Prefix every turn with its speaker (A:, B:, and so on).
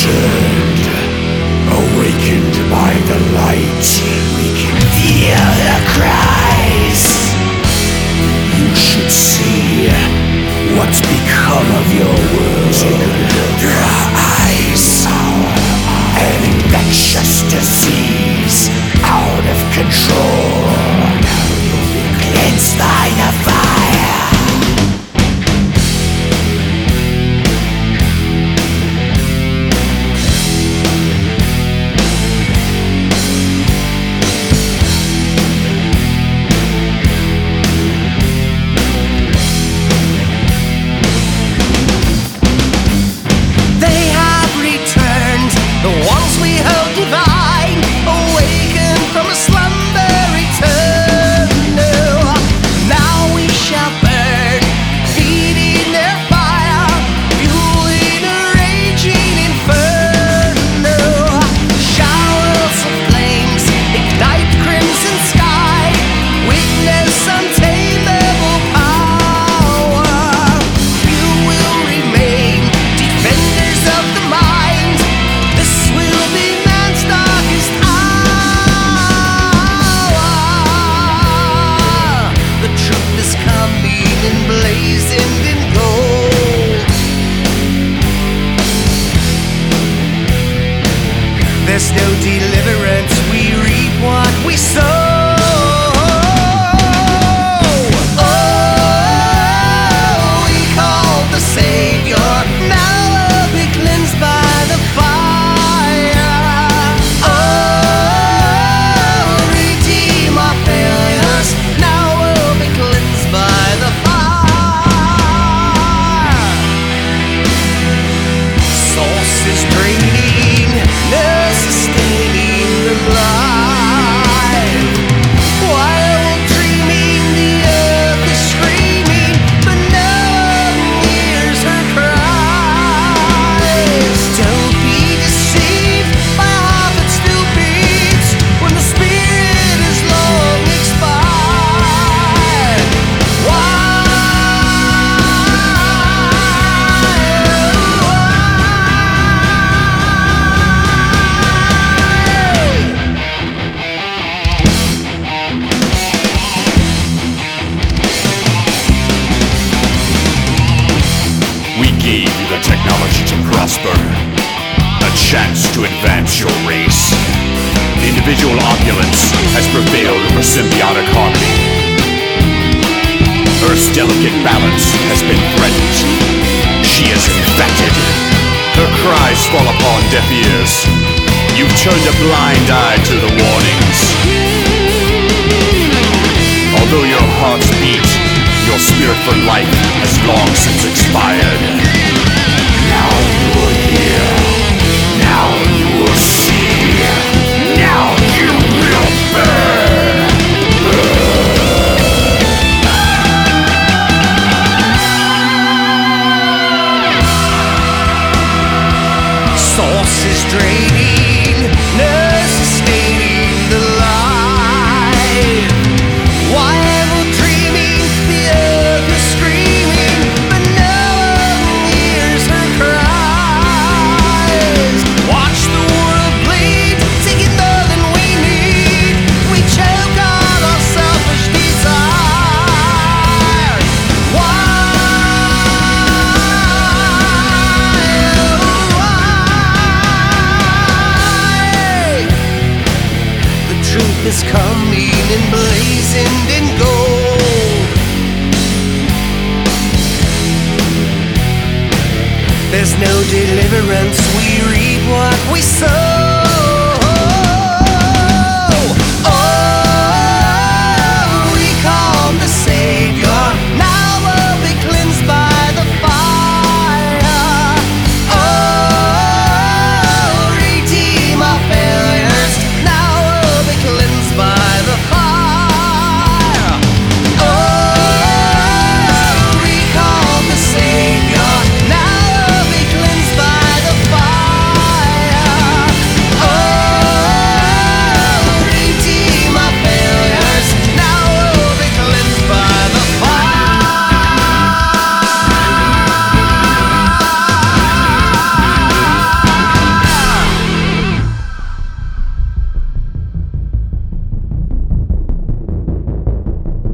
A: returned, awakened by the light. We can hear the cries. You should see what's become of your world. There are eyes, an infectious disease, out of control. Cleansed by the fire.
B: There's no deliverance, we reap what we sow. Oh, we call the Savior, now we'll be cleansed by the fire. Oh, redeem our failures, now we'll be cleansed by the fire. Source is draining, sustaining the life. While dreaming, the earth is screaming, but no one hears her cries. Don't be deceived by a heart that still beats when the spirit is long expired.
A: We gave you the technology to prosper, a chance to advance your race. Individual opulence has prevailed over symbiotic harmony. Earth's delicate balance has been threatened. She is infected. Her cries fall upon deaf ears. You've turned a blind eye to the warnings. Although your hearts beat, your spirit for life has long since expired. Now you will hear. Now you will see. Now you will burn.
B: Source is draining, no sustaining the life. While dreaming, the earth is screaming, but no one hears her cries. Watch the world bleed, taking more than we need. We choke on our selfish desire. Why? The truth is coming and blazing in gold. There's no deliverance, we reap what we sow.